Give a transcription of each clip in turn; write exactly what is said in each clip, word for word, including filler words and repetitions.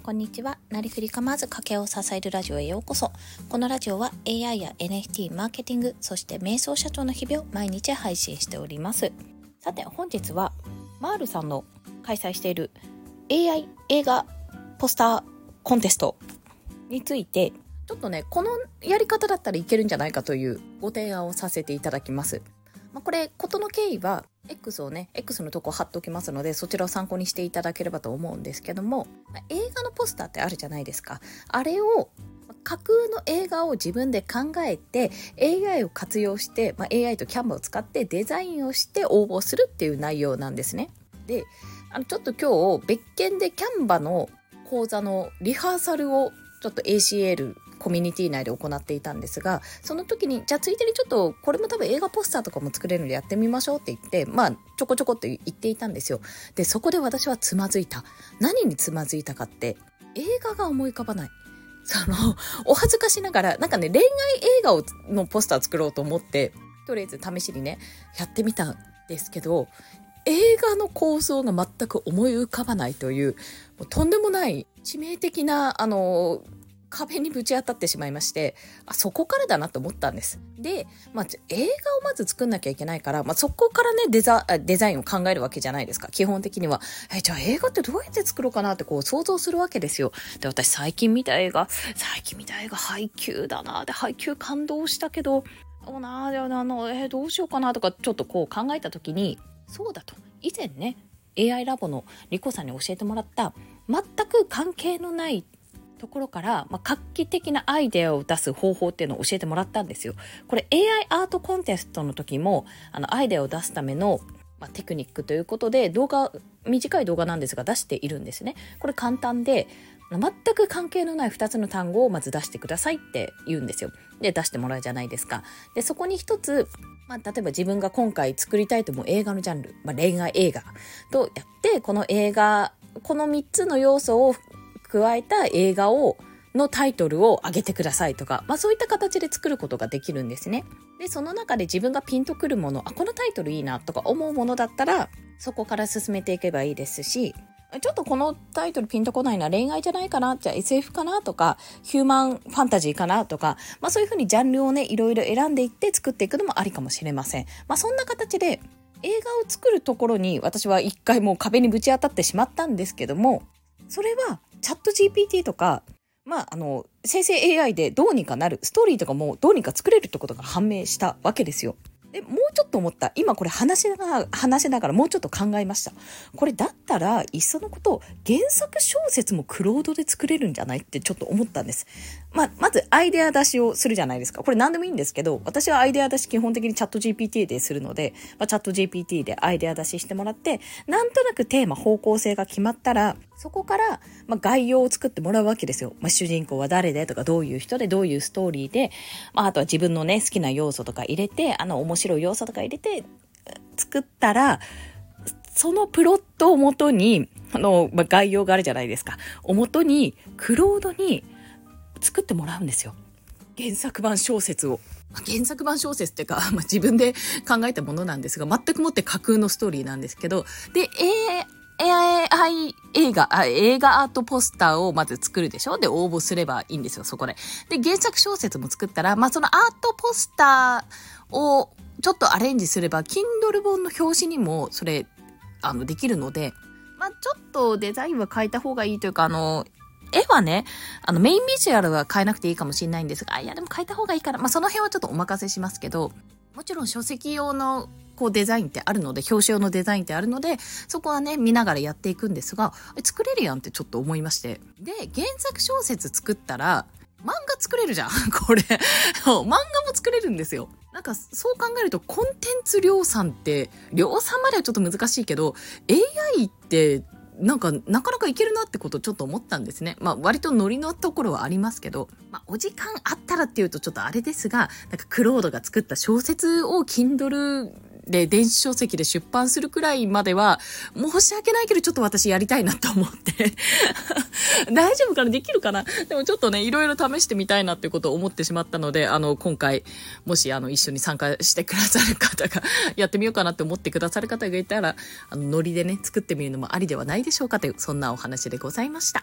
こんにちは。なりふり構わず家計を支えるラジオへようこそ。このラジオは エーアイ や エヌエフティー、マーケティング、そして瞑想社長の日々を毎日配信しております。さて本日はマールさんの開催している エーアイ 映画ポスターコンテストについて、ちょっとねこのやり方だったらいけるんじゃないかというご提案をさせていただきます。まあ、これ事の経緯は X をね X のとこ貼っておきますので、そちらを参考にしていただければと思うんですけども、まあ、映画のポスターってあるじゃないですか。あれを架空の映画を自分で考えて エーアイ を活用して、まあ、エーアイ と Canva を使ってデザインをして応募するっていう内容なんですね。で、あのちょっと今日別件で Canva の講座のリハーサルをちょっと エーシーエル コミュニティ内で行っていたんですが、その時にじゃあついでにちょっとこれも多分映画ポスターとかも作れるのでやってみましょうって言って、まあちょこちょこって言っていたんですよ。でそこで私はつまずいた。何につまずいたかって、映画が思い浮かばない。そのお恥ずかしながらなんかね恋愛映画をのポスター作ろうと思ってとりあえず試しにねやってみたんですけど、映画の構想が全く思い浮かばないという、もうとんでもない致命的なあの壁にぶち当たってしまいまして、あそこからだなと思ったんです。で、まあ、映画をまず作んなきゃいけないから、まあ、そこからねデザ、デザインを考えるわけじゃないですか。基本的にはえじゃあ映画ってどうやって作ろうかなってこう想像するわけですよ。で私最近見た映画最近見た映画配給だな。で配給感動したけどおなあの、えー、どうしようかなとかちょっとこう考えた時に、そうだと以前ね エーアイ ラボのリコさんに教えてもらった全く関係のないところから、まあ、画期的なアイデアを出す方法っていうのを教えてもらったんですよ。これ エーアイ アートコンテストの時もあのアイデアを出すための、まあ、テクニックということで動画短い動画なんですが出しているんですね。これ簡単で全く関係のないふたつの単語をまず出してくださいって言うんですよ。で出してもらうじゃないですか。でそこに一つ、まあ、例えば自分が今回作りたいと思う映画のジャンル、まあ、恋愛映画とやって、この映画このみっつの要素を加えた映画をのタイトルを上げてくださいとか、まあ、そういった形で作ることができるんですね。でその中で自分がピンとくるもの、あこのタイトルいいなとか思うものだったらそこから進めていけばいいですし、ちょっとこのタイトルピンとこないな、恋愛じゃないかな、じゃあ エスエフ かなとかヒューマンファンタジーかなとか、まあ、そういうふうにジャンルをねいろいろ選んでいって作っていくのもありかもしれません。まあ、そんな形で映画を作るところに私は一回もう壁にぶち当たってしまったんですけども、それはチャット ジーピーティー とか、まあ、あの生成 エーアイ でどうにかなるストーリーとかもどうにか作れるってことが判明したわけですよ。でもうちょっと思った。今これ話しながら話しながらもうちょっと考えました。これだったらいっそのこと原作小説もクロードで作れるんじゃないってちょっと思ったんです。まあ、まずアイデア出しをするじゃないですか。これ何でもいいんですけど、私はアイデア出し基本的にチャット ジーピーティー でするので、まあ、チャット ジーピーティー でアイデア出ししてもらって、なんとなくテーマ方向性が決まったらそこから、まあ、概要を作ってもらうわけですよ。まあ、主人公は誰でとか、どういう人でどういうストーリーで、まあ、あとは自分のね好きな要素とか入れて、あの面白い要素とか入れて作ったら、そのプロットをもとにあの、まあ、概要があるじゃないですか。をもとにクロードに作ってもらうんですよ、原作版小説を。原作版小説っていうか、まあ、自分で考えたものなんですが、全くもって架空のストーリーなんですけど、で、えーエーアイ 映画あ、映画アートポスターをまず作るでしょ。で、応募すればいいんですよ、そこで。で、原作小説も作ったら、まあ、そのアートポスターをちょっとアレンジすれば、Kindle 本の表紙にもそれ、あの、できるので、まあ、ちょっとデザインは変えた方がいいというか、あの、絵はね、あの、メインビジュアルは変えなくていいかもしれないんですが、いや、でも変えた方がいいから、まあ、その辺はちょっとお任せしますけど、もちろん書籍用のこうデザインってあるので、表紙用のデザインってあるので、そこはね見ながらやっていくんですが、作れるやんってちょっと思いまして、で原作小説作ったら漫画作れるじゃんこれ漫画も作れるんですよ。なんかそう考えるとコンテンツ量産って量産まではちょっと難しいけど エーアイ ってなんかなかなかいけるなってことをちょっと思ったんですね。まあ割とノリのところはありますけど、まあお時間あったらっていうとちょっとあれですが、なんかクロードが作った小説を Kindle で電子書籍で出版するくらいまでは申し訳ないけどちょっと私やりたいなと思って大丈夫かな、できるかな。でもちょっとねいろいろ試してみたいなっていうことを思ってしまったので、あの今回もしあの一緒に参加してくださる方がやってみようかなって思ってくださる方がいたら、あのノリでね作ってみるのもありではないでしょうかという、そんなお話でございました。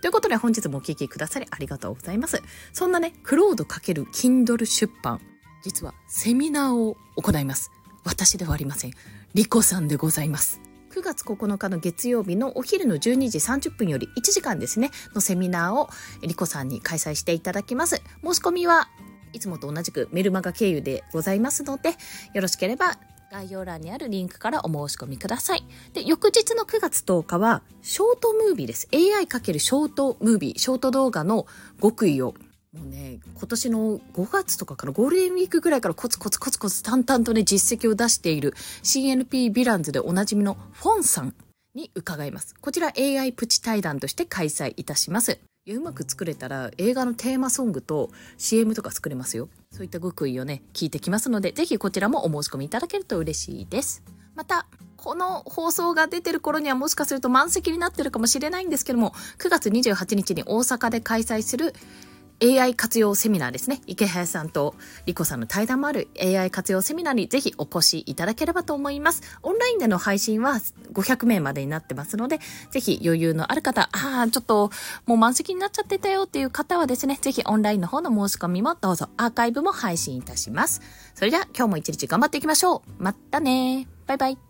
ということで本日もお聞きくださりありがとうございます。そんなね、クロード×キンドル 出版、実はセミナーを行います。私ではありません。リコさんでございます。くがつここのかの月曜日のお昼のじゅうにじさんじゅっぷんよりいちじかんですね、のセミナーをリコさんに開催していただきます。申し込みはいつもと同じくメルマガ経由でございますので、よろしければ概要欄にあるリンクからお申し込みください。で、翌日のくがつとおかはショートムービーです。 エーアイ× ショートムービー、ショート動画の極意をもうね、今年のごがつとかからゴールデンウィークぐらいからコツコツコツコツ淡々とね実績を出している シーエヌピー ヴィランズでおなじみのフォンさんに伺います。こちら エーアイ プチ対談として開催いたします。いや、うまく作れたら映画のテーマソングと シーエム とか作れますよ。そういった極意をね聞いてきますので、ぜひこちらもお申し込みいただけると嬉しいです。またこの放送が出てる頃にはもしかすると満席になってるかもしれないんですけども、くがつにじゅうはちにちに大阪で開催するエーアイ 活用セミナーですね。池早さんとリコさんの対談もある エーアイ 活用セミナーにぜひお越しいただければと思います。オンラインでの配信はごひゃくめいまでになってますので、ぜひ余裕のある方、ああ、ちょっともう満席になっちゃってたよっていう方はですね、ぜひオンラインの方の申し込みもどうぞ。アーカイブも配信いたします。それでは今日も一日頑張っていきましょう。またね。バイバイ。